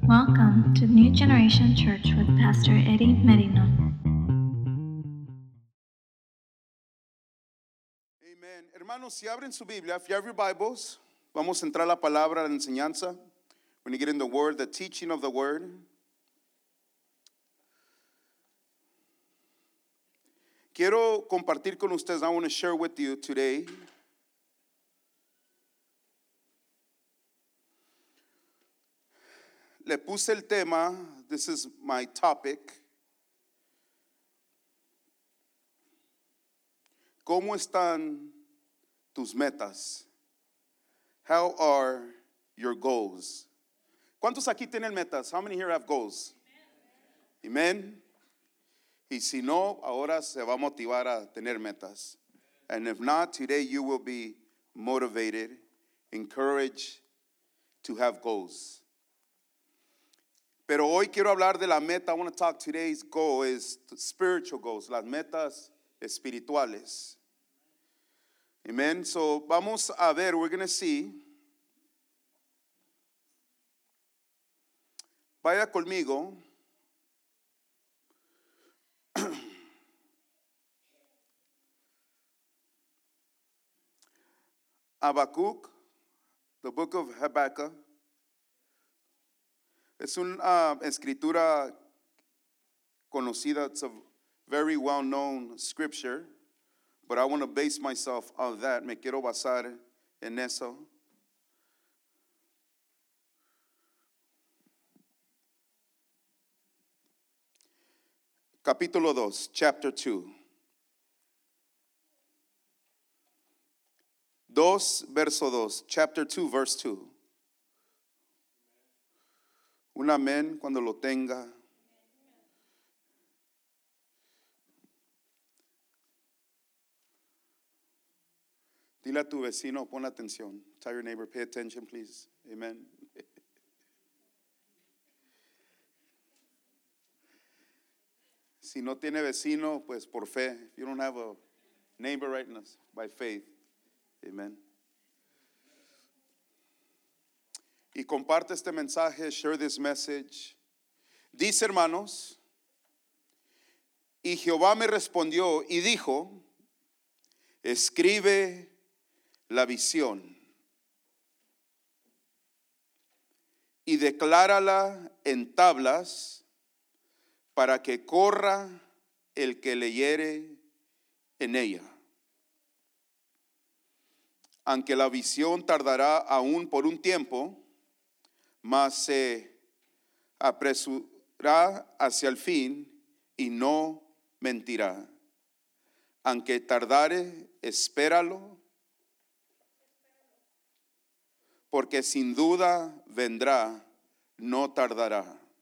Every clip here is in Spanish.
Welcome to New Generation Church with Pastor Eddie Merino. Amen. Hermanos, si abren su Biblia, if you have your Bibles, vamos a entrar a la palabra, la enseñanza. When you get in the Word, the teaching of the Word. Quiero compartir con ustedes, I want to share with you today le puse el tema, this is my topic. ¿Cómo están tus metas? How are your goals? ¿Cuántos aquí tienen metas? How many here have goals? Amen. Y si no, ahora se va a motivar a tener metas. And if not, today you will be motivated, encouraged to have goals. Pero hoy quiero hablar de la meta. I want to talk today's goal is spiritual goals, las metas espirituales. Amen. So vamos a ver, we're going to see. Vaya conmigo. Habacuc, the book of Habakkuk. Es una escritura conocida. It's a very well-known scripture, but I want to base myself on that. Me quiero basar en eso. Capítulo 2, chapter 2. 2, verso 2. Chapter 2, verse 2. Un amén cuando lo tenga. Dile a tu vecino, pon atención. Tell your neighbor, pay attention, please. Amen. Si no tiene vecino, pues por fe. If you don't have a neighbor right now, by faith. Amen. Y comparte este mensaje, share this message. Dice, hermanos, y Jehová me respondió y dijo, escribe la visión y declárala en tablas para que corra el que leyere en ella. Aunque la visión tardará aún por un tiempo, mas se apresurará hacia el fin y no mentirá. Aunque tardare, espéralo, porque sin duda vendrá, no tardará.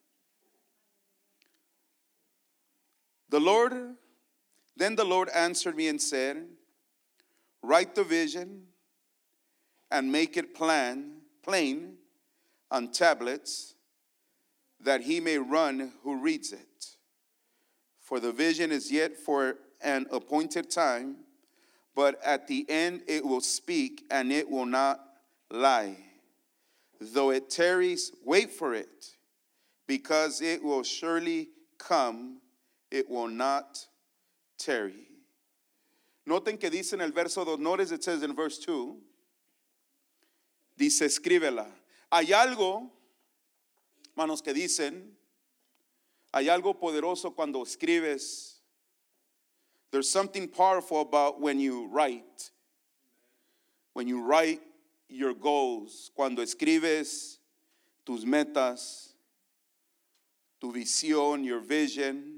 Then the Lord answered me and said, write the vision and make it plain on tablets, that he may run who reads it. For the vision is yet for an appointed time, but at the end it will speak, and it will not lie. Though it tarries, wait for it, because it will surely come, it will not tarry. Noten que dice en el verso 2, notice it says in verse 2, dice escríbela. Hay algo, hermanos, que dicen, hay algo poderoso cuando escribes. There's something powerful about when you write. When you write your goals, cuando escribes tus metas, tu visión, your vision.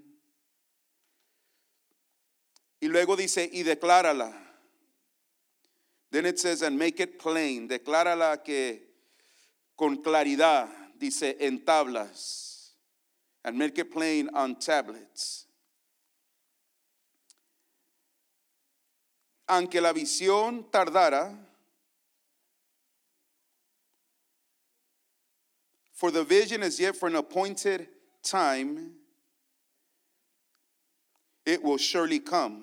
Y luego dice, y declárala. Then it says, and make it plain. Declárala que con claridad, dice, en tablas. And make it plain on tablets. Aunque la visión tardara, for the vision is yet for an appointed time, it will surely come.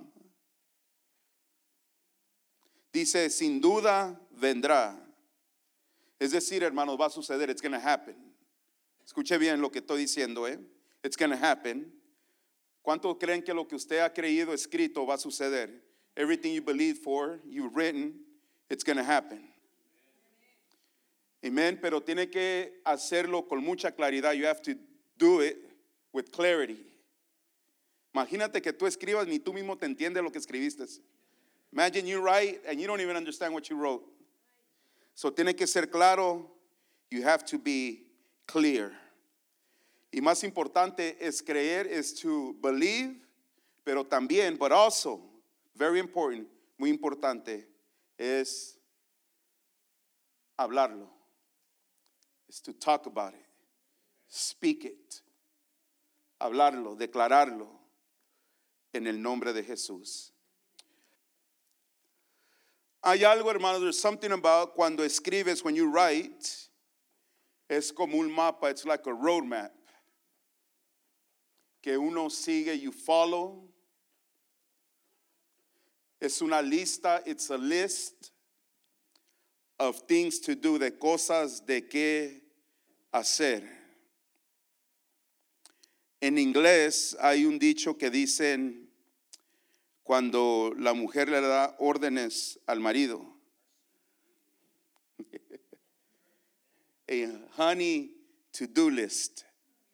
Dice, sin duda vendrá. Es decir, hermanos, va a suceder. It's going to happen. Escuche bien lo que estoy diciendo, ¿eh? It's going to happen. ¿Cuántos creen que lo que usted ha creído escrito va a suceder? Everything you believe for, you've written, it's going to happen. Amen. Pero tiene que hacerlo con mucha claridad. You have to do it with clarity. Imagínate que tú escribas ni tú mismo te entiendes lo que escribiste. Imagine you write and you don't even understand what you wrote. So tiene que ser claro. You have to be clear. Y más importante es creer, is to believe, pero también, but also, very important, muy importante, es hablarlo. Is to talk about it. Speak it. Hablarlo, declararlo en el nombre de Jesús. Hay algo, hermanos, there's something about cuando escribes, when you write, es como un mapa, it's like a roadmap. Que uno sigue, you follow. Es una lista, it's a list of things to do, de cosas de qué hacer. En inglés hay un dicho que dicen cuando la mujer le da órdenes al marido. A honey to-do list.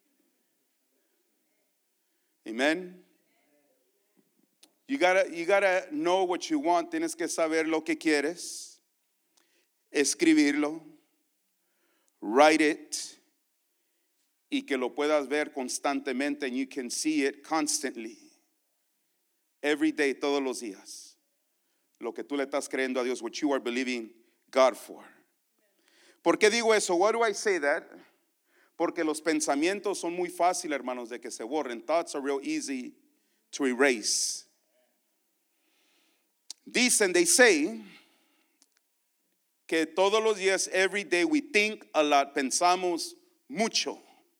Amen. You gotta know what you want. Tienes que saber lo que quieres. Escribirlo. Write it. Y que lo puedas ver constantemente, and you can see it constantly. Every day, todos los días. Lo que tú le estás creyendo a Dios, what you are believing God for. ¿Por qué digo eso? Why do I say that? Porque los pensamientos son muy fáciles, hermanos, de que se borren. Thoughts are real easy to erase. Dicen, they say, que todos los días, every day, we think a lot, pensamos mucho.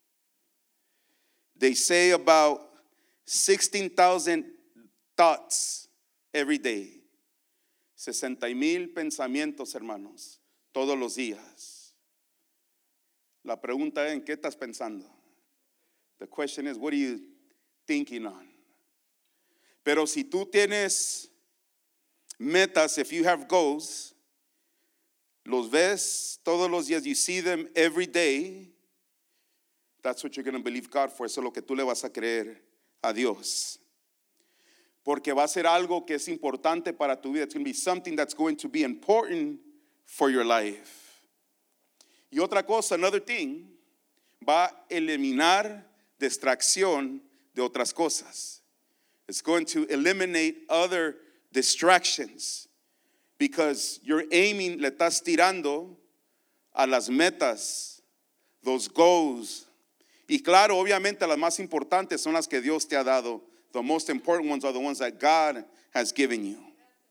They say about 16,000 thoughts every day. 60,000 pensamientos, hermanos, todos los días. La pregunta es, ¿en qué estás pensando? The question is, what are you thinking on? Pero si tú tienes metas, if you have goals, los ves todos los días, you see them every day, that's what you're going to believe God for. Eso es lo que tú le vas a creer a Dios. Porque va a ser algo que es importante para tu vida. It's going to be something that's going to be important for your life. Y otra cosa, another thing, va a eliminar distracción de otras cosas. It's going to eliminate other distractions. Because you're aiming, le estás tirando a las metas, those goals. Y claro, obviamente las más importantes son las que Dios te ha dado. The most important ones are the ones that God has given you.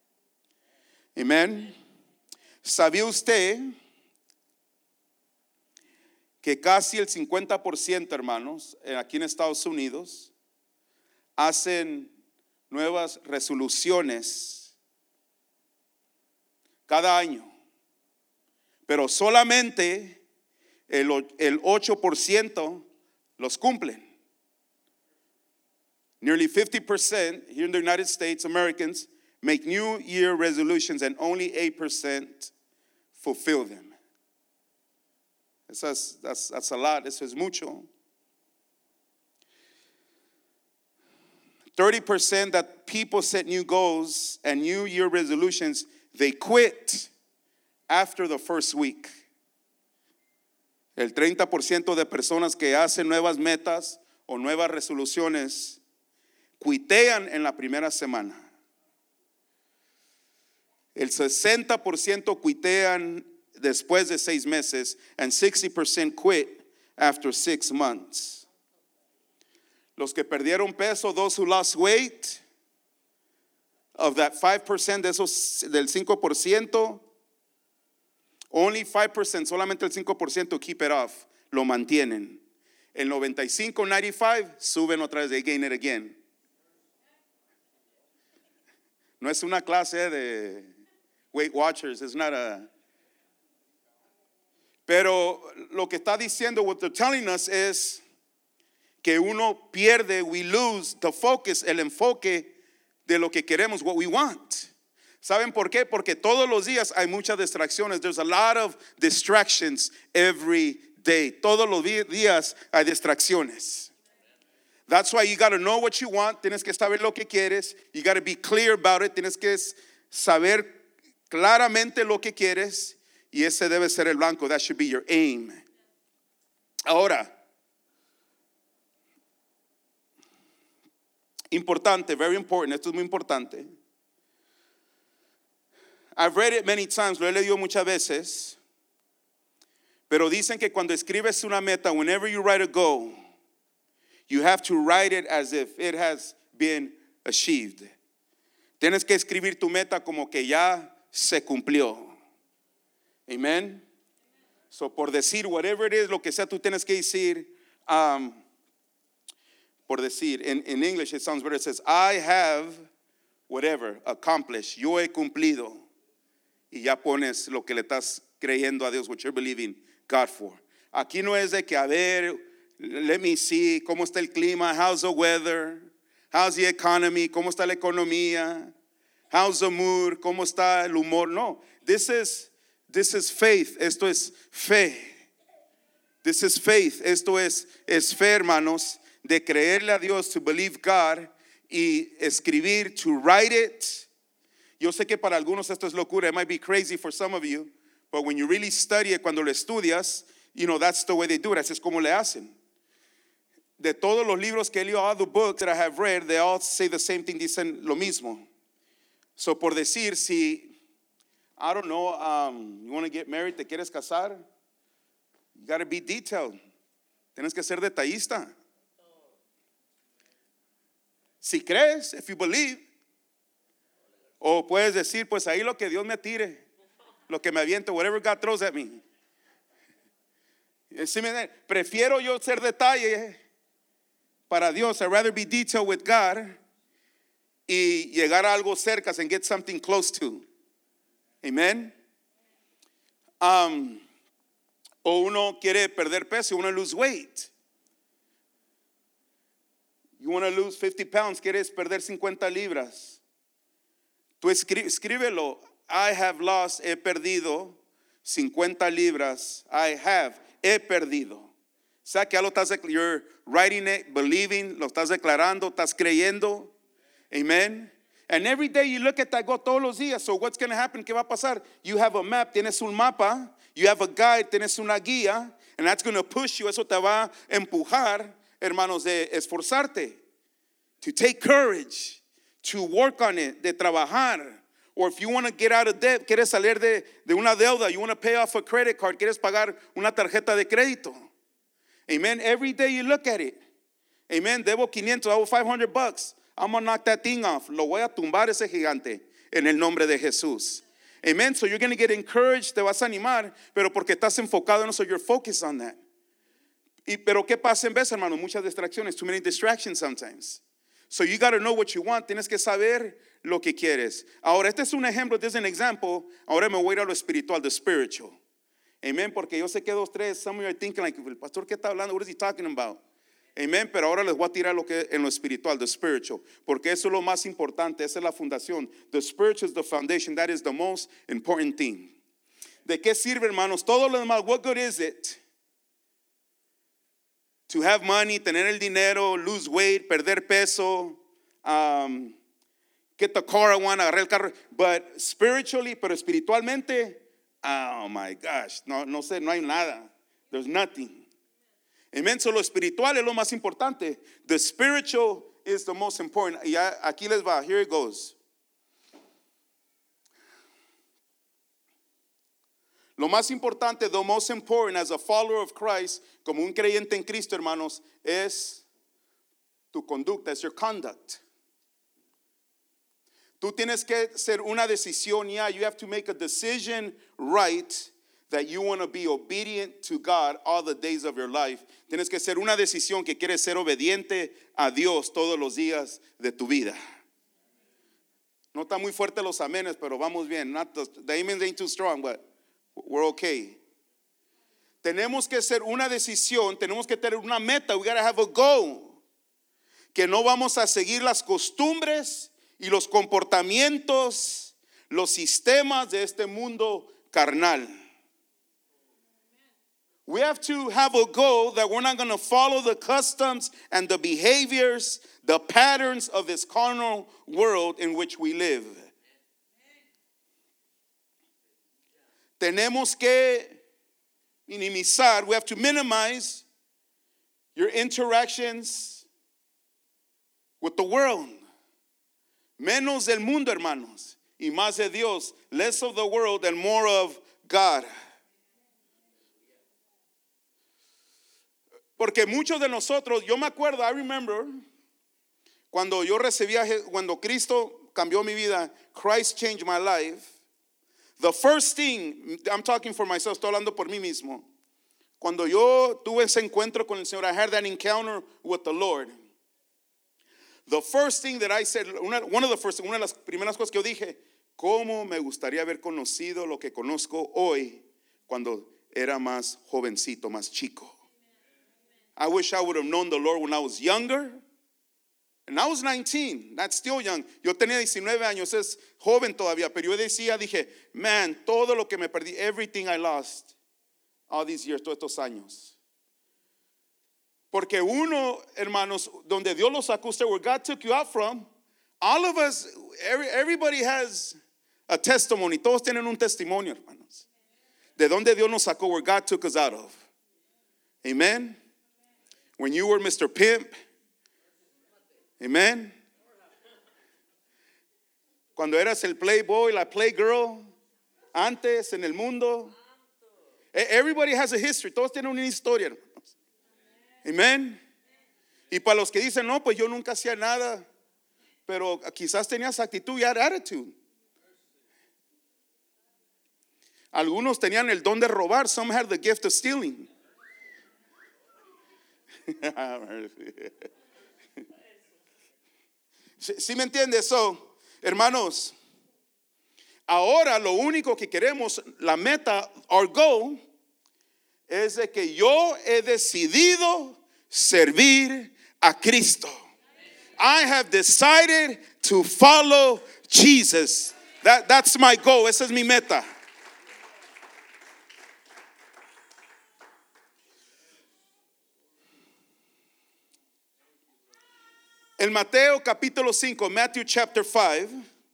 Amen. ¿Sabía usted que casi el 50%, hermanos, aquí en Estados Unidos, hacen nuevas resoluciones cada año? Pero solamente el 8% los cumplen. Nearly 50% here in the United States, Americans, make New Year resolutions and only 8% fulfill them. That's a lot. Eso es mucho. 30% that people set new goals and New Year resolutions, they quit after the first week. El 30% de personas que hacen nuevas metas o nuevas resoluciones quitean en la primera semana. El 60% quitean después de 6 meses, and 60% quit after 6 months. Los que perdieron peso, those who lost weight, of that 5%, de esos, del 5%, only 5%, solamente el 5% keep it off, lo mantienen. El 95, 95, suben otra vez, they gain it again. No es una clase de Weight Watchers, es not a... Pero lo que está diciendo, what they're telling us es que uno pierde, we lose the focus, el enfoque de lo que queremos, what we want. ¿Saben por qué? Porque todos los días hay muchas distracciones. There's a lot of distractions every day. Todos los días hay distracciones. That's why you got to know what you want. Tienes que saber lo que quieres. You got to be clear about it. Tienes que saber claramente lo que quieres. Y ese debe ser el blanco. That should be your aim. Ahora, importante, very important. Esto es muy importante. I've read it many times. Lo he leído muchas veces. Pero dicen que cuando escribes una meta, whenever you write a goal, you have to write it as if it has been achieved. Tienes que escribir tu meta como que ya se cumplió. Amen. So por decir, whatever it is, lo que sea, tú tienes que decir, por decir, in English it sounds better. It says, I have whatever, accomplished. Yo he cumplido. Y ya pones lo que le estás creyendo a Dios, what you're believing God for. Aquí no es de que, a ver, let me see, ¿cómo está el clima? How's the weather? How's the economy? ¿Cómo está la economía? How's the mood? ¿Cómo está el humor? No, this is faith. Esto es fe. This is faith. Esto es fe, hermanos, de creerle a Dios, to believe God, y escribir, to write it. Yo sé que para algunos esto es locura. It might be crazy for some of you, but when you really study it, cuando lo estudias, you know, that's the way they do it. Así es como le hacen. De todos los libros que he leído, all the books that I have read, they all say the same thing, dicen lo mismo. So por decir, si, I don't know, you want to get married, te quieres casar, you got to be detailed. Tienes que ser detallista. Si crees, if you believe. O puedes decir, pues ahí lo que Dios me tire, lo que me aviente, whatever God throws at me. Prefiero yo ser detalle para Dios. I'd rather be detailed with God y llegar a algo cerca and get something close to. Amen. O uno quiere perder peso, you want to lose weight. You want to lose 50 pounds, quieres perder 50 libras. Tú escríbelo. I have lost, he perdido 50 libras. He perdido. O sea que ya lo estás, you're writing it, believing, lo estás declarando, estás creyendo. Amen. And every day you look at that goal todos los días. So what's going to happen? ¿Qué va a pasar? You have a map, tienes un mapa. You have a guide, tienes una guía. And that's going to push you. Eso te va a empujar, hermanos, de esforzarte. To take courage. To work on it, de trabajar. Or if you want to get out of debt, quieres salir de una deuda, you want to pay off a credit card, quieres pagar una tarjeta de crédito. Amen. Every day you look at it. Amen. Debo 500, I owe $500. I'm going to knock that thing off. Lo voy a tumbar ese gigante en el nombre de Jesús. Amen. So you're going to get encouraged, te vas a animar, pero porque estás enfocado en eso, you're focused on that. Pero ¿qué pasa en vez, hermano? Muchas distracciones, too many distractions sometimes. So you got to know what you want. Tienes que saber lo que quieres. Ahora, este es un ejemplo, this is an example. Ahora me voy a ir a lo espiritual, the spiritual. Amen, porque yo sé que dos, tres, some of you are thinking like, el pastor, ¿qué está hablando? What is he talking about? Amen, pero ahora les voy a tirar lo que en lo espiritual, the spiritual. Porque eso es lo más importante, esa es la fundación. The spiritual is the foundation, that is the most important thing. ¿De qué sirve, hermanos? Todo lo demás, what good is it? To have money, tener el dinero, lose weight, perder peso, get the car I want, agarrar el carro. But spiritually, pero espiritualmente, oh my gosh, no sé, no hay nada. There's nothing. Amen. So lo espiritual es lo más importante. The spiritual is the most important. Y aquí les va. Here it goes. Lo más importante, the most important as a follower of Christ, como un creyente en Cristo, hermanos, es tu conducta, es your conduct. Tú tienes que hacer una decisión, you have to make a decision right that you want to be obedient to God all the days of your life. Tienes que hacer una decisión que quieres ser obediente a Dios todos los días de tu vida. No está muy fuerte los amenes, pero vamos bien. The amens ain't too strong, but we're okay. tenemos que hacer una decisión, tenemos que tener una meta. We gotta have a goal. Que no vamos a seguir las costumbres y los comportamientos, los sistemas de este mundo carnal. We have to have a goal that we're not going to follow the customs and the behaviors, the patterns of this carnal world in which we live. Tenemos que minimizar, we have to minimize your interactions with the world. Menos del mundo, hermanos, y más de Dios. Less of the world and more of God. Porque muchos de nosotros, yo me acuerdo, I remember, cuando Cristo cambió mi vida, Christ changed my life. The first thing, I'm talking for myself, estoy hablando por mí mismo. Cuando yo tuve ese encuentro con el Señor, I had that encounter with the Lord. The first thing that I said, una de las primeras cosas que yo dije, ¿cómo me gustaría haber conocido lo que conozco hoy cuando era más jovencito, más chico? I wish I would have known the Lord when I was younger. And I was 19, that's still young. Yo tenía 19 años, es joven todavía, pero yo dije, man, todo lo que me perdí, everything I lost all these years, todos estos años. Porque uno, hermanos, donde Dios lo sacó usted, where God took you out from, all of us, everybody has a testimony. Todos tienen un testimonio, hermanos. De donde Dios nos sacó, where God took us out of. Amen. When you were Mr. Pimp. Amen. Cuando eras el playboy, la playgirl, antes en el mundo. Everybody has a history. Todos tienen una historia, hermanos. Amen. Y para los que dicen, no, pues yo nunca hacía nada, pero quizás tenías actitud y attitude. Algunos tenían el don de robar. Some had the gift of stealing. ¿Sí me entiendes? So, hermanos, ahora lo único que queremos, la meta, our goal, es de que yo he decidido servir a Cristo. I have decided to follow Jesus. That's my goal. Esa es mi meta. En Mateo capítulo 5, Matthew chapter 5,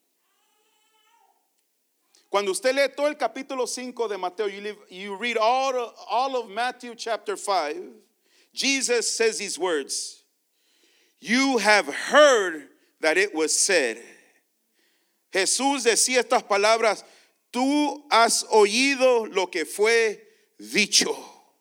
cuando usted lee todo el capítulo 5 de Mateo, you read all of Matthew chapter 5, Jesus says these words, you have heard that it was said. Jesús decía estas palabras, tú has oído lo que fue dicho.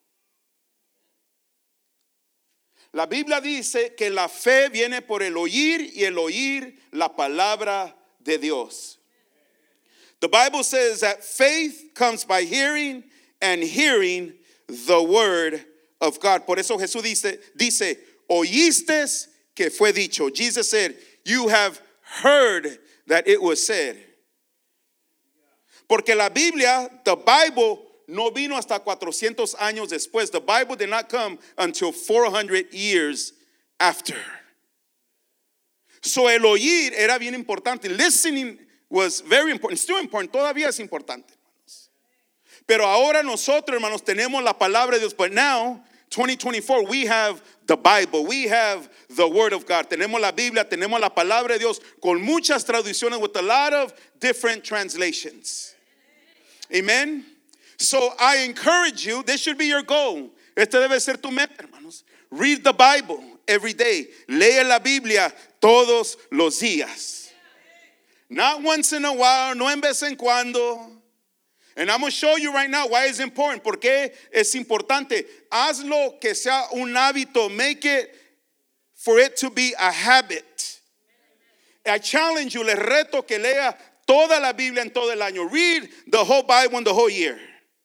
La Biblia dice que la fe viene por el oír y el oír la palabra de Dios. The Bible says that faith comes by hearing and hearing the word of God. Por eso Jesús dice, oíste que fue dicho. Jesus said, you have heard that it was said. Porque la Biblia, the Bible, no vino hasta 400 años después. The Bible did not come until 400 years after. So el oír era bien importante. Listening was very important. Still important. Todavía es importante, hermanos. Pero ahora nosotros, hermanos, tenemos la palabra de Dios. But now, 2024, we have the Bible. We have the Word of God. Tenemos la Biblia, tenemos la palabra de Dios con muchas traducciones with a lot of different translations. Amen. So I encourage you, this should be your goal. Este debe ser tu meta, hermanos. Read the Bible every day. Lee la Biblia todos los días. Not once in a while, no en vez en cuando. And I'm going to show you right now why it's important. ¿Por qué es importante? Hazlo que sea un hábito. Make it for it to be a habit. I challenge you, les reto que lea toda la Biblia en todo el año. Read the whole Bible in the whole year.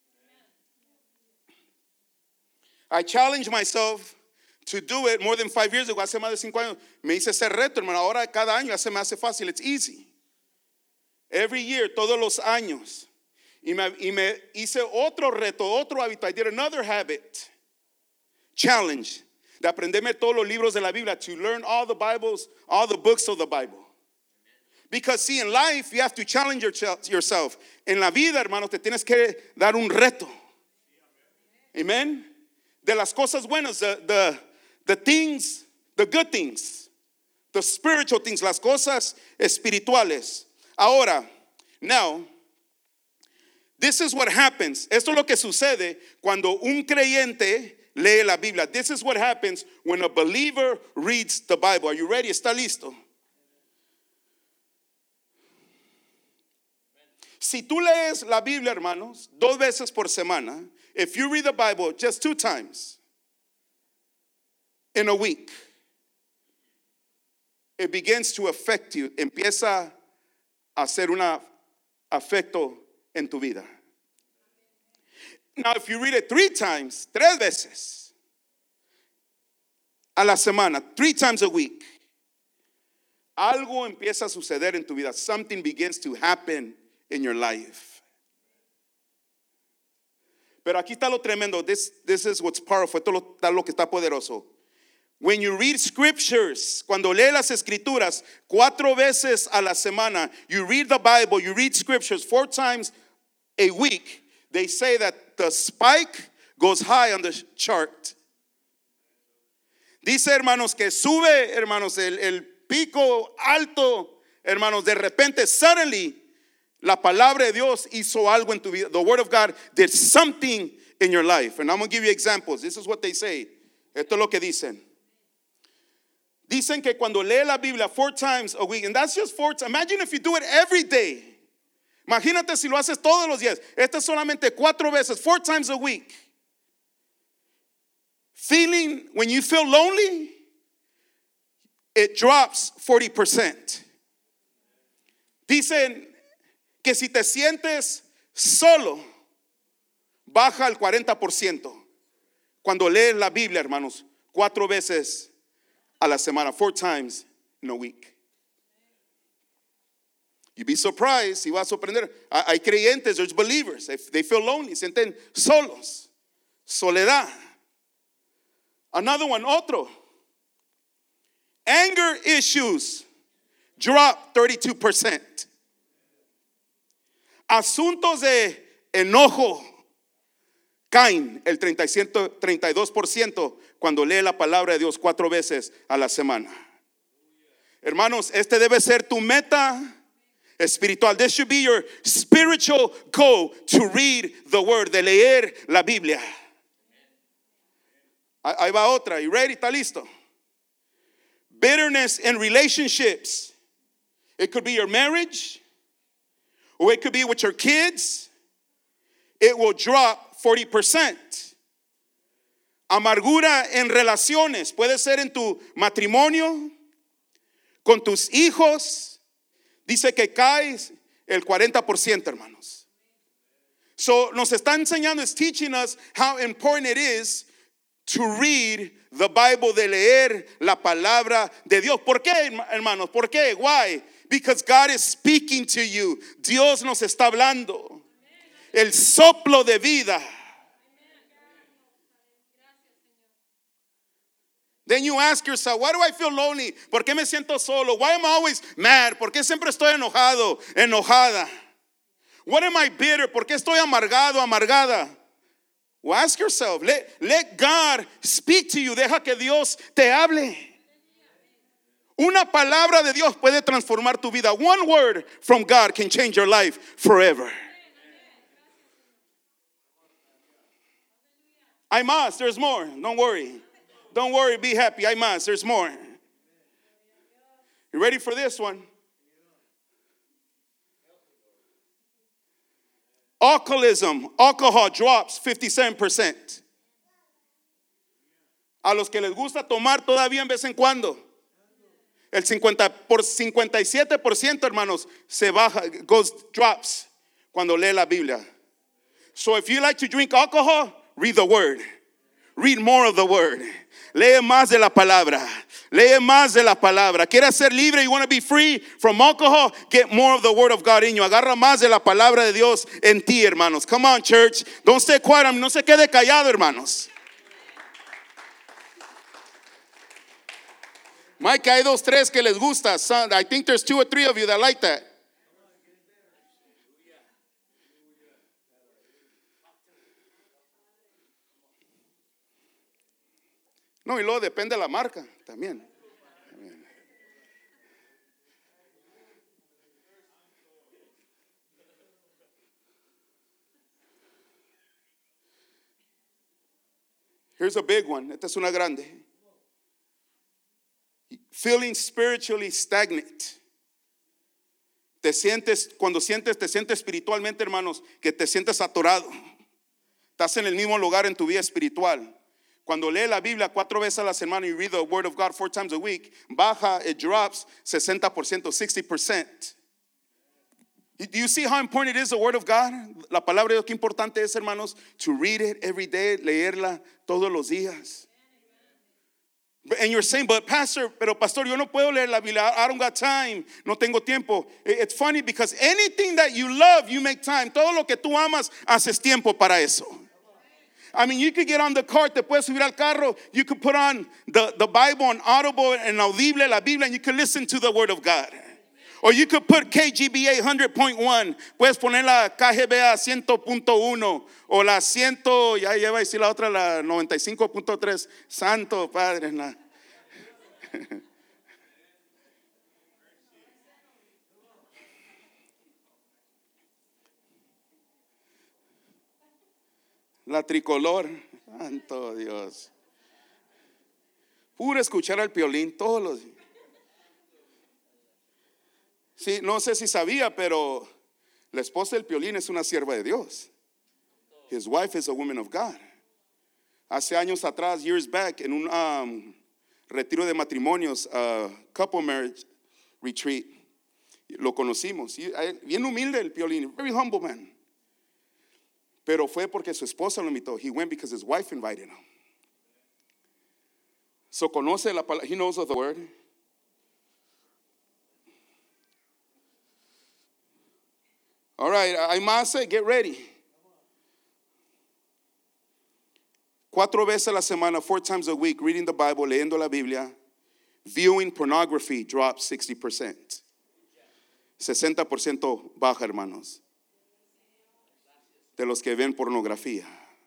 I challenge myself to do it more than 5 years ago. Hace más de 5 años me hice ese reto, hermano. Ahora cada año se me hace fácil. It's easy. Every year, todos los años. Y me hice otro reto, otro hábito. I did another habit, challenge, de aprenderme todos los libros de la Biblia, to learn all the books of the Bible. Because see, in life, you have to challenge yourself. En la vida, hermano, te tienes que dar un reto. Amen. De las cosas buenas, the things, the good things, the spiritual things, las cosas espirituales. Ahora, now, this is what happens. Esto es lo que sucede cuando un creyente lee la Biblia. This is what happens when a believer reads the Bible. Are you ready? ¿Está listo? Si tú lees la Biblia, hermanos, 2 veces por semana, if you read the Bible just 2 times in a week, it begins to affect you. Empieza a hacer un afecto en tu vida. Now, if you read it 3 times, 3 veces a la semana, 3 times a week, algo empieza a suceder en tu vida. Something begins to happen in your life. Pero aquí está lo tremendo. This is what's powerful. Esto está lo que está poderoso. When you read scriptures, cuando lee las escrituras 4 veces a la semana, you read the Bible, you read scriptures 4 times a week, they say that the spike goes high on the chart. Dice, hermanos, que sube, hermanos, el pico alto, hermanos, de repente, suddenly, la palabra de Dios hizo algo en tu vida. The word of God did something in your life. And I'm going to give you examples. This is what they say. Esto es lo que dicen. Dicen que cuando lee la Biblia 4 times a week, and that's just 4 times. Imagine if you do it every day. Imagínate si lo haces todos los días. Esto es solamente 4 veces, 4 times a week. Feeling, when you feel lonely, it drops 40%. Dicen que si te sientes solo, baja al 40%. Cuando lees la Biblia, hermanos, 4 veces a la semana, 4 times in a week. You'd be surprised, si vas a sorprender. Hay creyentes, there's believers, they feel lonely, sienten solos, soledad. Another one, otro. Anger issues drop 32%. Asuntos de enojo caen el 32% cuando lee la palabra de Dios 4 veces a la semana. Hermanos, este debe ser tu meta espiritual. This should be your spiritual goal, to read the word, de leer la Biblia. Ahí va otra. You ready? ¿Está listo? Bitterness in relationships. It could be your marriage, or it could be with your kids. It will drop 40%. Amargura en relaciones. Puede ser en tu matrimonio, con tus hijos. Dice que caes el 40%, hermanos. So nos está enseñando, it's teaching us how important it is to read the Bible, de leer la palabra de Dios. ¿Por qué, hermanos? ¿Por qué? Why? Because God is speaking to you. Dios nos está hablando. El soplo de vida. Then you ask yourself, why do I feel lonely? ¿Por qué me siento solo? Why am I always mad? ¿Por qué siempre estoy enojado, enojada? What am I bitter? ¿Por qué estoy amargado, amargada? Well, ask yourself, let God speak to you. Deja que Dios te hable. Una palabra de Dios puede transformar tu vida. One word from God can change your life forever. Hay más, there's more. Don't worry. Don't worry, be happy. Hay más, there's more. You ready for this one? Alcohol drops 57%. A los que les gusta tomar todavía en vez en cuando, el 57%, hermanos, se baja, drops cuando lee la Biblia. So if you like to drink alcohol, read the word. Read more of the word. Lee más de la palabra. Lee más de la palabra. ¿Quieres ser libre? You want to be free from alcohol? Get more of the word of God in you. Agarra más de la palabra de Dios en ti, hermanos. Come on, church. Don't stay quiet. No se quede callado, hermanos. Mike, hay 2, 3 que les gusta. I think there's 2 or 3 of you that like that. No, y luego depende de la marca también. Here's a big one. Esta es una grande. Feeling spiritually stagnant. Te sientes espiritualmente, hermanos, que te sientes atorado. Estás en el mismo lugar en tu vida espiritual. Cuando lee la Biblia 4 veces a la semana, you read the word of God 4 times a week, baja, it drops 60%, 60%. Do you see how important it is, the word of God? La palabra de Dios, qué importante es, hermanos, to read it every day, leerla todos los días. And you're saying, but pastor, yo no puedo leer la Biblia. I don't got time. No tengo tiempo. It's funny because anything that you love, you make time. Todo lo que tú amas, haces tiempo para eso. I mean, you could get on the car, te puedes subir al carro. You could put on the Bible on Audible and Audible, la Biblia, and you could listen to the word of God. Or you could put KGBA 100.1. Puedes poner la KGBA 100.1 o la 100, ya iba a decir la otra, la 95.3. Santo Padre. La tricolor. Santo Dios. Pura escuchar al Piolín todos los días. Sí, no sé si sabía, pero la esposa del Piolín es una sierva de Dios. His wife is a woman of God. Hace años atrás, years back, en un retiro de matrimonios, couple marriage retreat, lo conocimos. Bien humilde el Piolín, very humble man. Pero fue porque su esposa lo invitó. He went because his wife invited him. So conoce la palabra, he knows of the word. All right, hay más, get ready. 4 veces a la semana, 4 times a week, reading the Bible, leyendo la Biblia. Viewing pornography drops 60%. 60% baja, hermanos, de los que ven pornografía.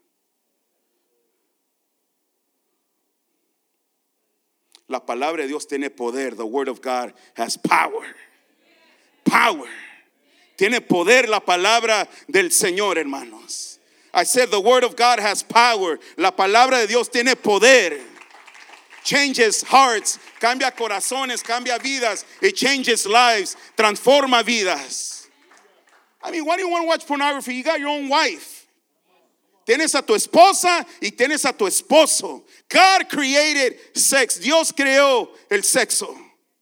La palabra de Dios tiene poder. The word of God has power. Power. Tiene poder la palabra del Señor, hermanos. I said the word of God has power. La palabra de Dios tiene poder. Changes hearts, cambia corazones, cambia vidas. It changes lives, transforma vidas. I mean, why do you want to watch pornography? You got your own wife. Tienes a tu esposa y tienes a tu esposo. God created sex. Dios creó el sexo.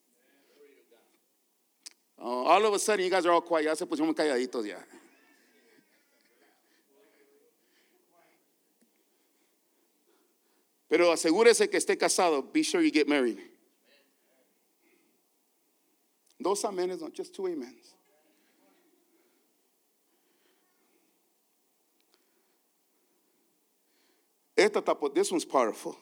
All of a sudden, you guys are all quiet. Ya se pusieron calladitos ya. Pero asegúrese que esté casado. Be sure you get married. 2 amenes, not just 2 amens. This one's powerful.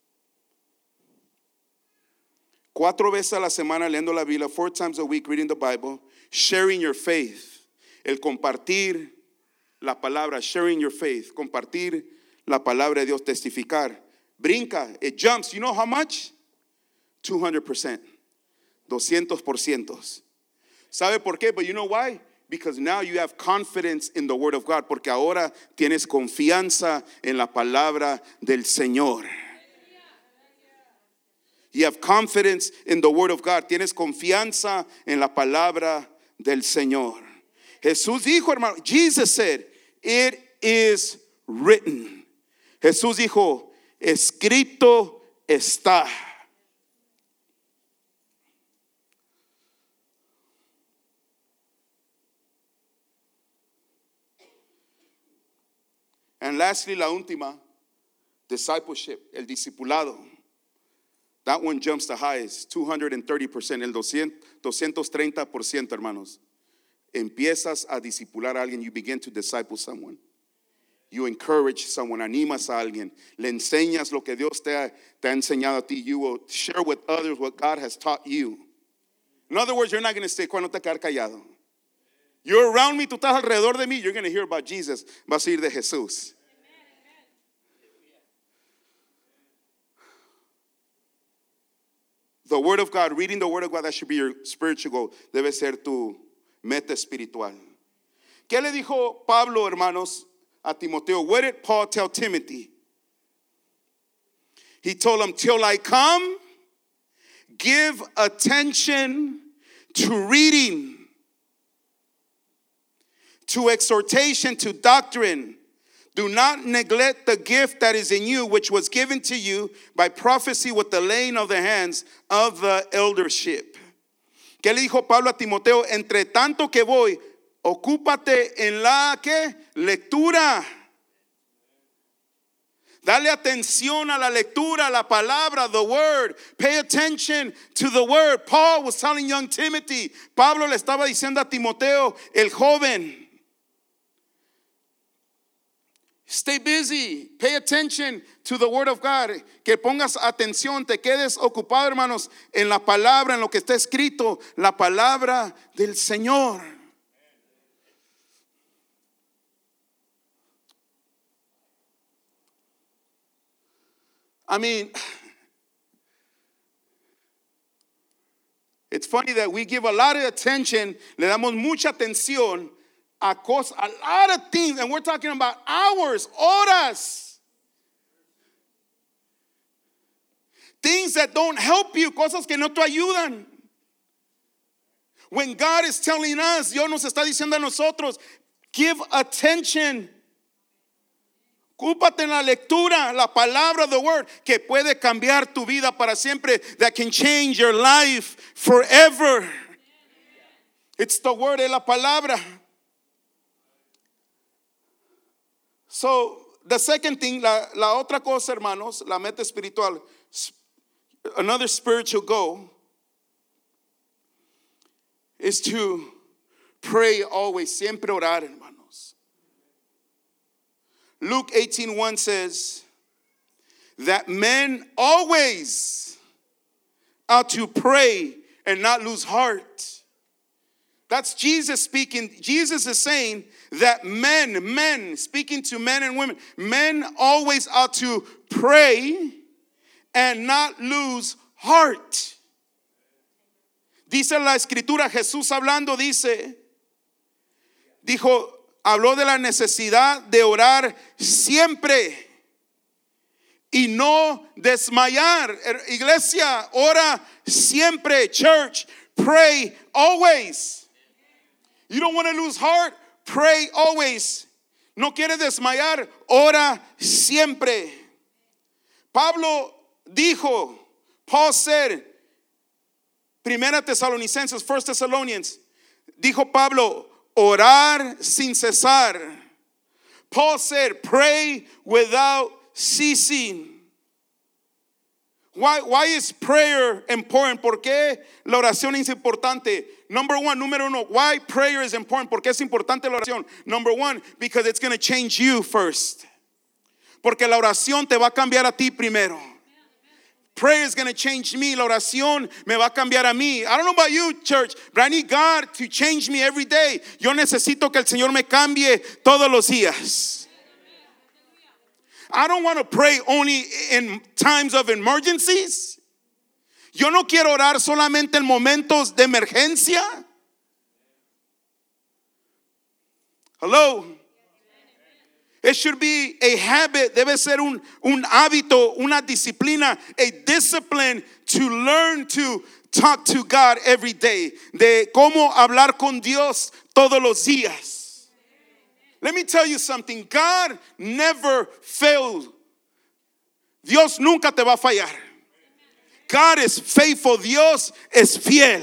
4 veces a la semana leyendo la Biblia, 4 times a week reading the Bible, sharing your faith, el compartir la palabra, sharing your faith, compartir la palabra de Dios, testificar, brinca, it jumps, you know how much? 200%, 200%. ¿Sabe por qué? But you know why? Because now you have confidence in the word of God, porque ahora tienes confianza en la palabra del Señor. You have confidence in the word of God. Tienes confianza en la palabra del Señor. Jesús dijo, hermano, Jesus said, it is written. Jesús dijo, escrito está. And lastly, la última, discipleship, el discipulado. That one jumps the highest, 230%, el 230%, hermanos. Empiezas a discipular a alguien, you begin to disciple someone. You encourage someone, animas a alguien, le enseñas lo que Dios te ha enseñado a ti. You will share with others what God has taught you. In other words, you're not going to stay quiet, no te quedar callado. You're around me, tú estás alrededor de mí, you're going to hear about Jesus. Vas a ir de Jesús. The Word of God, reading the Word of God, that should be your spiritual goal. Debe ser tu meta espiritual. ¿Qué le dijo Pablo, hermanos, a Timoteo? What did Paul tell Timothy? He told him, till I come, give attention to reading, to exhortation, to doctrine. Do not neglect the gift that is in you, which was given to you by prophecy with the laying of the hands of the eldership. ¿Qué le dijo Pablo a Timoteo? Entre tanto que voy, ocúpate en la ¿qué? Lectura. Dale atención a la lectura, la palabra, the word. Pay attention to the word. Paul was telling young Timothy. Pablo le estaba diciendo a Timoteo, el joven. Stay busy. Pay attention to the word of God. Que pongas atención, te quedes ocupado, hermanos, en la palabra, en lo que está escrito, la palabra del Señor. I mean, it's funny that we give a lot of attention, le damos mucha atención a cosas, a lot of things, and we're talking about hours, horas. Things that don't help you, cosas que no te ayudan. When God is telling us, Dios nos está diciendo a nosotros, give attention. Ocúpate en la lectura, la palabra, the word, que puede cambiar tu vida para siempre, that can change your life forever. It's the word de la palabra. So, the second thing, la otra cosa, hermanos, la meta espiritual, another spiritual goal is to pray always, siempre orar, hermanos. Luke 18:1 says that men always ought to pray and not lose heart. That's Jesus speaking. Jesus is saying that men, speaking to men and women, men always ought to pray and not lose heart. Dice la escritura, Jesús hablando dijo, habló de la necesidad de orar siempre y no desmayar. Iglesia, ora siempre. Church, pray always. You don't want to lose heart? Pray always. No quiere desmayar? Ora siempre. Paul said, Primera Tesalonicenses, 1 Thessalonians, dijo Pablo, orar sin cesar. Paul said, pray without ceasing. Why is prayer important? ¿Por qué la oración es importante? Número uno, why prayer is important? ¿Por qué es importante la oración? Number one, because it's going to change you first. Porque la oración te va a cambiar a ti primero. Prayer is going to change me. La oración me va a cambiar a mí. I don't know about you, church, but I need God to change me every day. Yo necesito que el Señor me cambie todos los días. I don't want to pray only in times of emergencies. Yo no quiero orar solamente en momentos de emergencia. Hello. It should be a habit, debe ser un hábito, una disciplina, a discipline to learn to talk to God every day. De cómo hablar con Dios todos los días. Let me tell you something. God never failed. Dios nunca te va a fallar. God is faithful. Dios es fiel.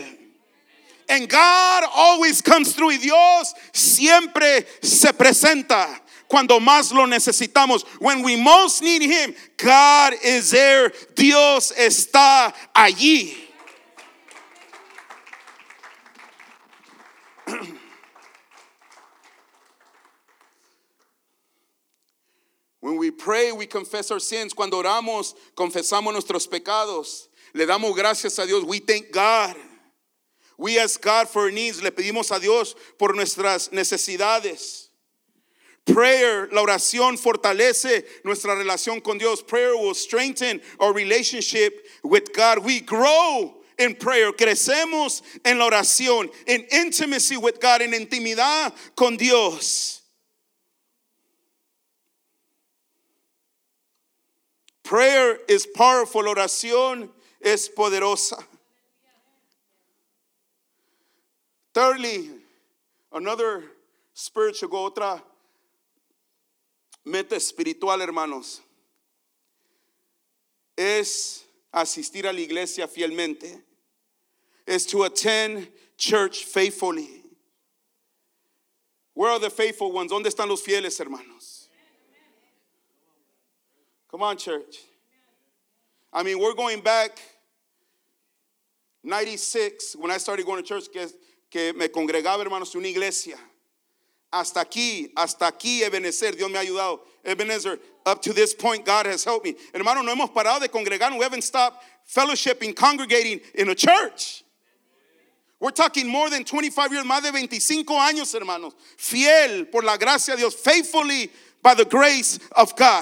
And God always comes through. Y Dios siempre se presenta. cuando más lo necesitamos. When we most need Him, God is there. Dios está allí. When we pray, we confess our sins. Cuando oramos, confesamos nuestros pecados. Le damos gracias a Dios. We thank God. We ask God for our needs. Le pedimos a Dios por nuestras necesidades. Prayer, la oración fortalece nuestra relación con Dios. Prayer will strengthen our relationship with God. We grow in prayer. Crecemos en la oración, in intimacy with God, en intimidad con Dios. Prayer is powerful. Oración es poderosa. Thirdly, another spiritual goal, otra meta espiritual, hermanos, es asistir a la iglesia fielmente. Is to attend church faithfully. Where are the faithful ones? ¿Dónde están los fieles, hermanos? Come on, church. I mean, we're going back 96 when I started going to church, que me congregaba, hermanos, en una iglesia. Hasta aquí, Ebenezer, Dios me ha ayudado. Ebenezer, up to this point, God has helped me. Hermano, no hemos parado de congregar. We haven't stopped fellowshipping, congregating in a church. We're talking more than 25 years, más de 25 años, hermanos. Fiel por la gracia de Dios, faithfully by the grace of God.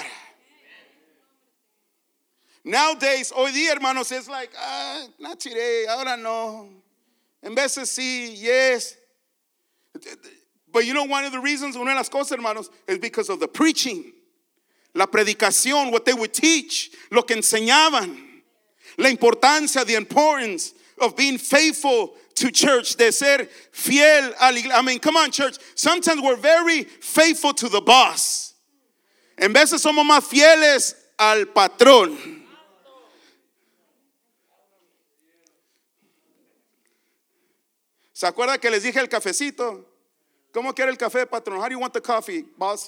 Nowadays, hoy día, hermanos, it's like, not today, ahora no. En veces sí, yes. But you know, one of the reasons, una de las cosas, hermanos, is because of the preaching. La predicación, what they would teach, lo que enseñaban. La importancia, the importance of being faithful to church, de ser fiel a la iglesia. I mean, come on, church. Sometimes we're very faithful to the boss. En veces somos más fieles al patrón. ¿Se acuerda que les dije el cafecito? ¿Cómo quiere el café, patrón? How do you want the coffee, boss?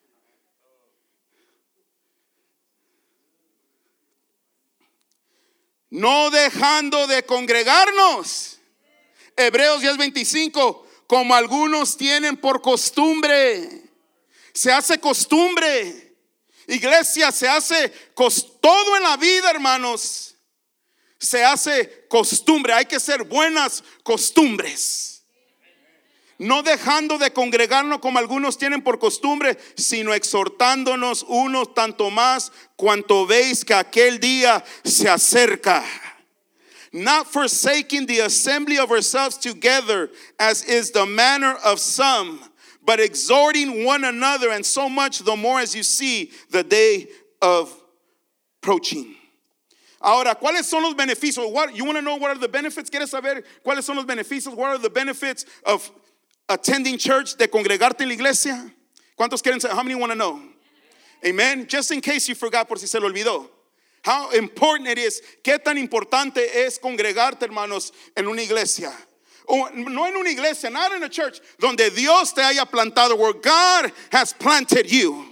No dejando de congregarnos. Hebreos 10:25, como algunos tienen por costumbre. Se hace costumbre. Iglesia, se hace todo en la vida, hermanos. Se hace costumbre. Hay que ser buenas costumbres. No dejando de congregarnos como algunos tienen por costumbre, sino exhortándonos unos tanto más cuanto veis que aquel día se acerca. Not forsaking the assembly of ourselves together, as is the manner of some, but exhorting one another, and so much the more as you see the day of approaching. Ahora, ¿cuáles son los beneficios? You want to know what are the benefits? ¿Quieres saber cuáles son los beneficios? What are the benefits of attending church, de congregarte en la iglesia? ¿Cuántos quieren saber? How many want to know? Amen. Just in case you forgot, por si se lo olvidó. How important it is. Qué tan importante es congregarte, hermanos, en una iglesia. O no en una iglesia, not in a church, donde Dios te haya plantado, where God has planted you.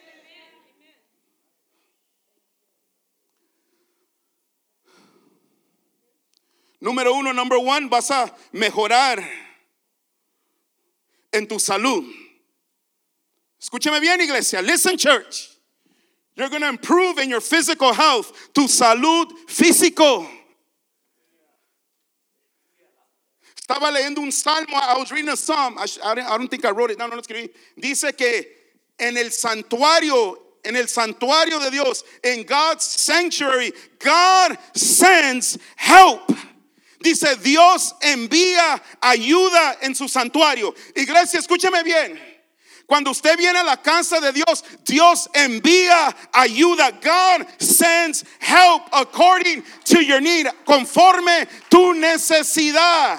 Number one, vas a mejorar en tu salud. Escúcheme bien, iglesia. Listen, church. You're going to improve in your physical health. Tu salud físico. Estaba leyendo un salmo. I was reading a psalm. I don't think I wrote it. No lo escribí. Dice que en el santuario de Dios, in God's sanctuary, God sends help. Dice, Dios envía ayuda en su santuario. Iglesia, escúcheme bien. Cuando usted viene a la casa de Dios, Dios envía ayuda. God sends help according to your need, conforme tu necesidad.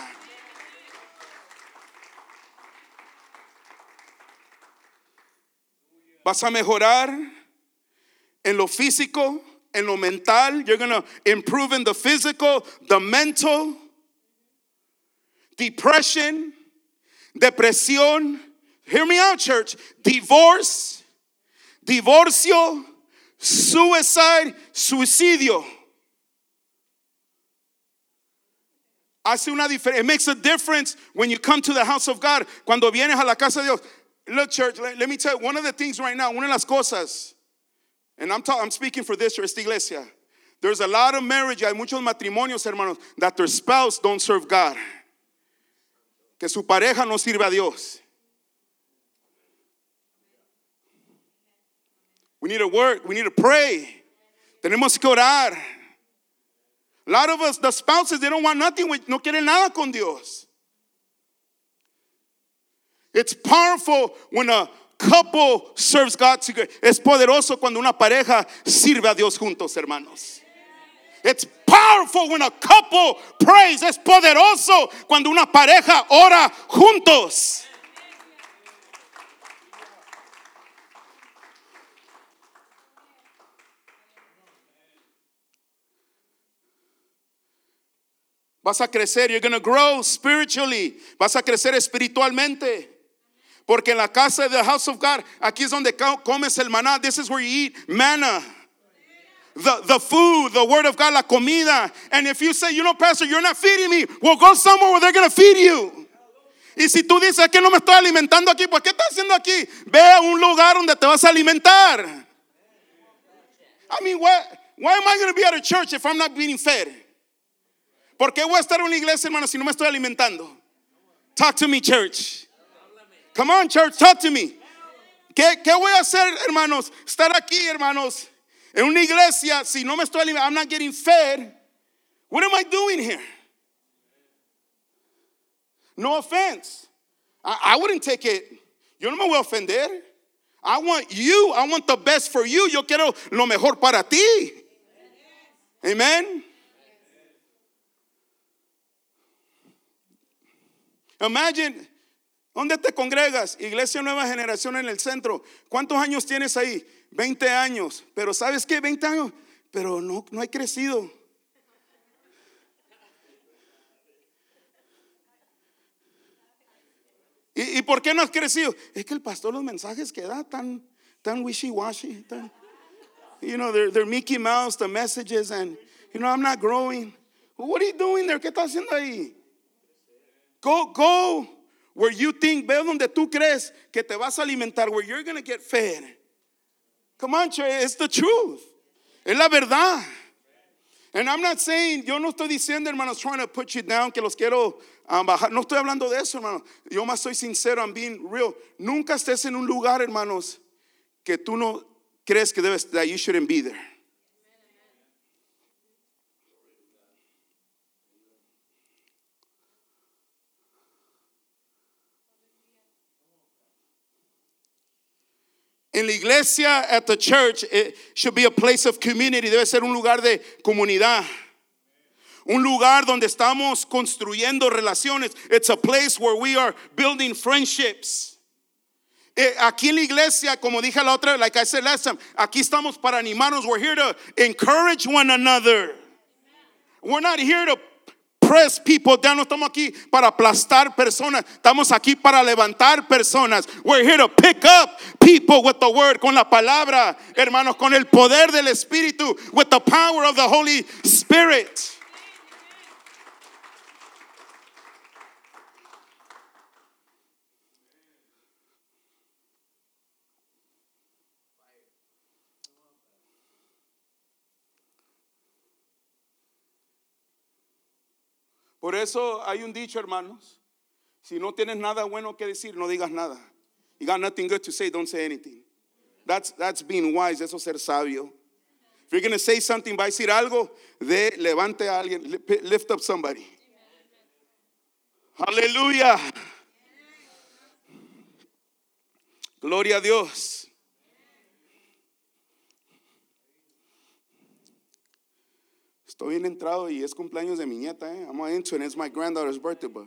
Vas a mejorar en lo físico, en lo mental. You're going to improve in the physical, the mental. Depression, depresión, Hear me out, church. Divorce, divorcio, suicide, suicidio. Hace una diferencia. It makes a difference when you come to the house of God. Cuando vienes a la casa de Dios. Look, church, let me tell you, one of the things right now, una de las cosas, and I'm speaking for this church, esta iglesia. There's a lot of marriage, hay muchos matrimonios, hermanos, that their spouse don't serve God. Que su pareja no sirve a Dios. We need to work, we need to pray. Tenemos que orar. A lot of us, the spouses, they don't want nothing with, no quieren nada con Dios. It's powerful when a couple serves God together. Es poderoso cuando una pareja sirve a Dios juntos, hermanos. It's powerful when a couple prays. Es poderoso cuando una pareja ora juntos. Vas a crecer, you're going to grow spiritually. Vas a crecer espiritualmente. Porque en la casa de the house of God, aquí es donde comes el maná. This is where you eat manna. The food, the word of God, la comida. And if you say, you know, pastor, you're not feeding me, well, go somewhere where they're going to feed you. Y si tú dices que no me estoy alimentando aquí, pues ¿qué estás haciendo aquí? Ve a un lugar donde te vas a alimentar. I mean, why am I going to be at a church if I'm not being fed? ¿Por qué voy a estar en una iglesia, hermano, si no me estoy alimentando? Talk to me, church. Come on, church, talk to me. ¿Qué voy a hacer, hermanos? Estar aquí, hermanos, en una iglesia, si no me estoy alimentando, I'm not getting fed. What am I doing here? No offense. I wouldn't take it. Yo no me voy a ofender. I want the best for you. Yo quiero lo mejor para ti. Amen. Imagine, ¿dónde te congregas? Iglesia Nueva Generación en el centro. ¿Cuántos años tienes ahí? 20 años. Pero ¿sabes qué? 20 años. Pero no he crecido. ¿Y por qué no has crecido? Es que el pastor los mensajes que da tan wishy-washy. You know, they're Mickey Mouse, the messages, and, you know, I'm not growing. Well, what are you doing there? ¿Qué estás haciendo ahí? Go where you think, ve donde tú crees que te vas a alimentar, where you're going to get fed. Come on, church, it's the truth. Es la verdad. And I'm not saying, yo no estoy diciendo, hermanos, trying to put you down, que los quiero bajar. No estoy hablando de eso, hermano. Yo más soy sincero, I'm being real. Nunca estés en un lugar, hermanos, que tú no crees que that you shouldn't be there. En la iglesia, at the church, it should be a place of community. Debe ser un lugar de comunidad. Un lugar donde estamos construyendo relaciones. It's a place where we are building friendships. Aquí en la iglesia, como dije la otra, like I said last time, aquí estamos para animarnos. We're here to encourage one another. We're not here to press people down. No estamos aquí para aplastar personas. Estamos aquí para levantar personas. We're here to pick up people with the word, con la palabra, hermanos, con el poder del Espíritu, with the power of the Holy Spirit. Por eso hay un dicho, hermanos, si no tienes nada bueno que decir, no digas nada. You got nothing good to say, don't say anything. That's being wise, eso es ser sabio. If you're going to say something, va a decir algo, levante a alguien, lift up somebody. Aleluya. Gloria a Dios. Estoy bien entrado y es cumpleaños de mi nieta. I'm not into it. It's my granddaughter's birthday. But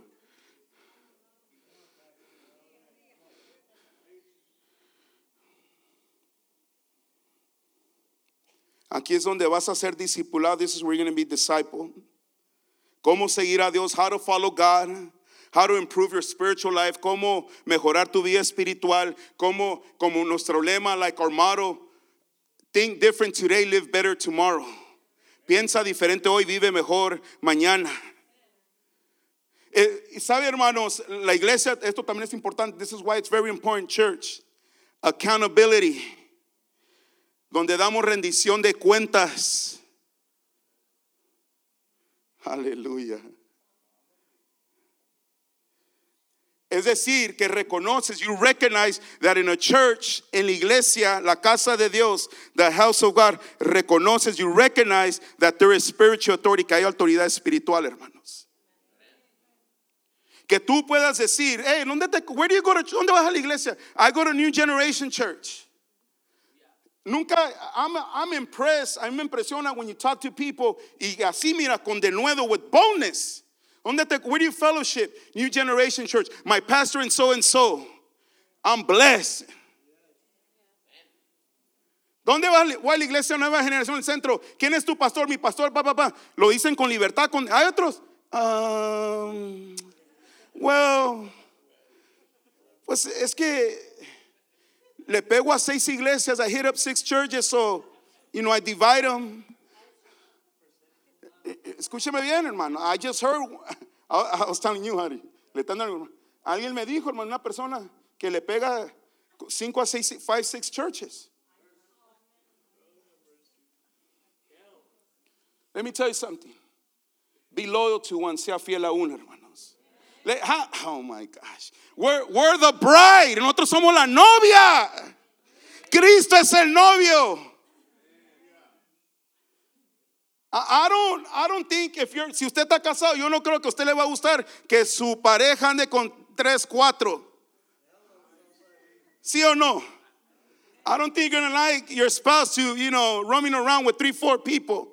aquí es donde vas a ser discipulado. This is where you're going to be discipled. Cómo seguir a Dios. How to follow God. how to improve your spiritual life, cómo mejorar tu vida espiritual, como nuestro lema, like our motto, think different today, live better tomorrow. Piensa diferente hoy, vive mejor mañana. Y sabe, hermanos, la iglesia, esto también es importante. This is why it's very important, church. Accountability, donde damos rendición de cuentas. Aleluya. Es decir, que reconoces, you recognize that in a church, en la iglesia, la casa de Dios, the house of God, reconoces, you recognize that there is spiritual authority, que hay autoridad espiritual, hermanos. Que tú puedas decir, hey, where do you go to, ¿dónde vas a la iglesia? I go to New Generation Church. Nunca, I'm impressed, a mí me impresiona when you talk to people, y así mira, con denuedo, with boldness. Where do you fellowship? New Generation Church. My pastor and so. I'm blessed. ¿Dónde vas? Voy a la iglesia Nueva Generación del Centro. ¿Quién es tu pastor? Mi pastor, papá. Lo dicen con libertad. ¿Hay otros? Well, pues es que le pego a 6 iglesias. I hit up 6 churches, so, I divide them. Escúcheme bien, hermano. I just heard, I was telling you, Harry. Alguien me dijo, hermano, una persona que le pega 5 a 6 churches. Let me tell you something. Be loyal to one, sea fiel a uno, hermanos. Oh my gosh. We're the bride. Nosotros somos la novia. Cristo es el novio. I don't think si usted está casado, yo no creo que a usted le va a gustar que su pareja ande con 3, 4. ¿Sí o no? I don't think you're going to like your spouse to, roaming around with 3, 4 people.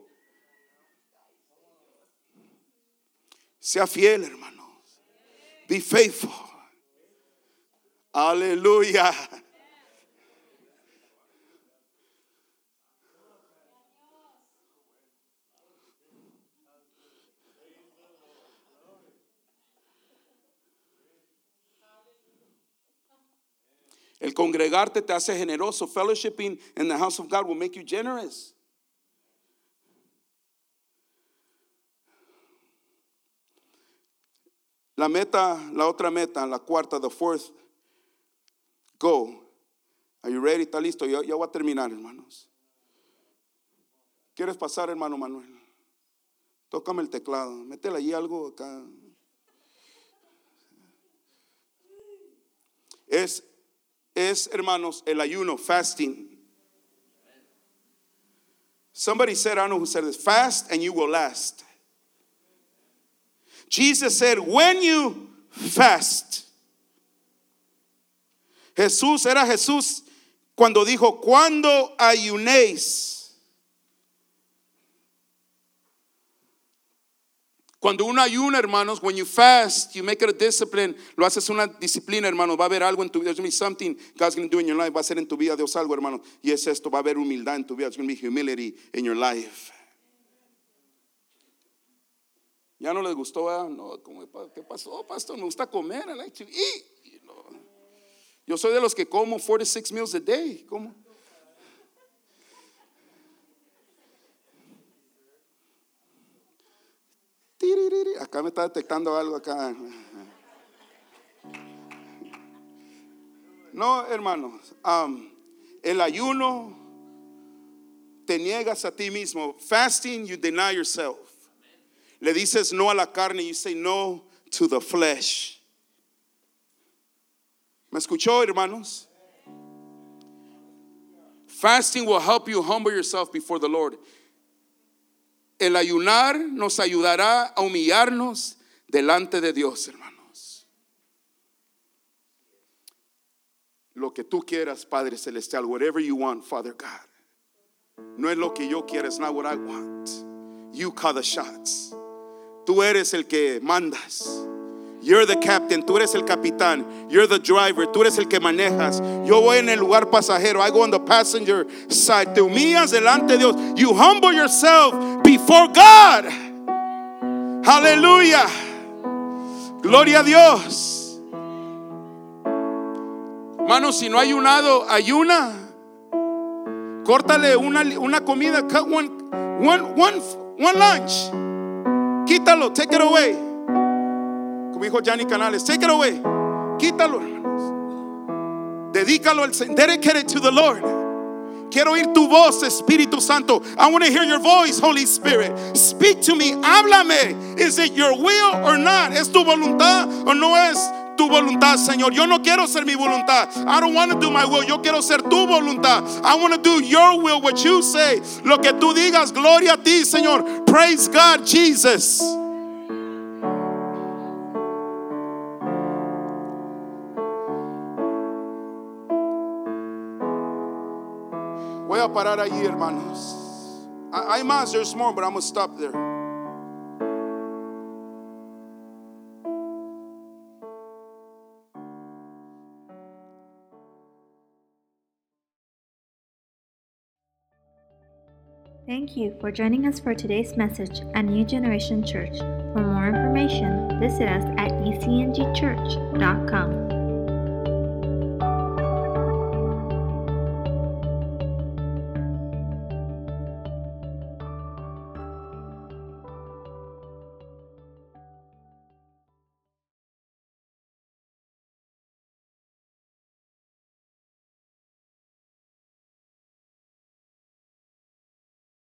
Sea fiel, hermanos. Be faithful. Aleluya. El congregarte te hace generoso. Fellowshipping in the house of God will make you generous. La otra meta, la cuarta, the fourth goal. Are you ready? ¿Está listo? Ya voy a terminar, hermanos. ¿Quieres pasar, hermano Manuel? Tócame el teclado. Métele allí algo acá. Es, hermanos, el ayuno, fasting. Somebody said, I don't know who said this, fast and you will last. Jesus said, when you fast. Era Jesús cuando dijo, cuando ayunéis. Cuando uno ayuna, hermanos, when you fast, you make it a discipline. Lo haces una disciplina, hermanos. Va a haber algo en tu vida. There's going to be something God's going to do in your life. Va a ser en tu vida Dios algo, hermanos. Y es esto. Va a haber humildad en tu vida. There's going to be humility in your life. Ya no les gustó, ¿verdad? No, ¿qué pasó, pastor? Me gusta comer. I like to eat. Yo soy de los que como 4 to 6 meals a day. ¿Cómo? Acá me está detectando algo acá. No, hermanos. El ayuno te niegas a ti mismo. Fasting, you deny yourself. Le dices no a la carne. You say no to the flesh. ¿Me escuchó, hermanos? Fasting will help you humble yourself before the Lord. El ayunar nos ayudará a humillarnos delante de Dios, hermanos. Lo que tú quieras, Padre Celestial, whatever you want, Father God. No es lo que yo quiero, it's not what I want. You call the shots. Tú eres el que mandas. You're the captain, tú eres el capitán. You're the driver, tú eres el que manejas. Yo voy en el lugar pasajero. I go on the passenger side. Te humillas delante de Dios. You humble yourself before God. Hallelujah. Gloria a Dios. Hermano, si no ha ayunado, ayuna. Córtale una comida. Cut one lunch. Quítalo, take it away. Como dijo Gianni Canales, take it away. Quítalo, hermanos. Dedícalo al Señor. Dedicate it to the Lord. Quiero oír tu voz, Espíritu Santo. I want to hear your voice, Holy Spirit. Speak to me. Háblame. Is it your will or not? ¿Es tu voluntad o no es tu voluntad, Señor? Yo no quiero ser mi voluntad. I don't want to do my will. Yo quiero ser tu voluntad. I want to do your will, what you say. Lo que tú digas, gloria a ti, Señor. Praise God, Jesus. Voy a parar allí, hermanos. Hay más, there's more, but I'm going to stop there. Thank you for joining us for today's message at New Generation Church. For more information, visit us at ecngchurch.com.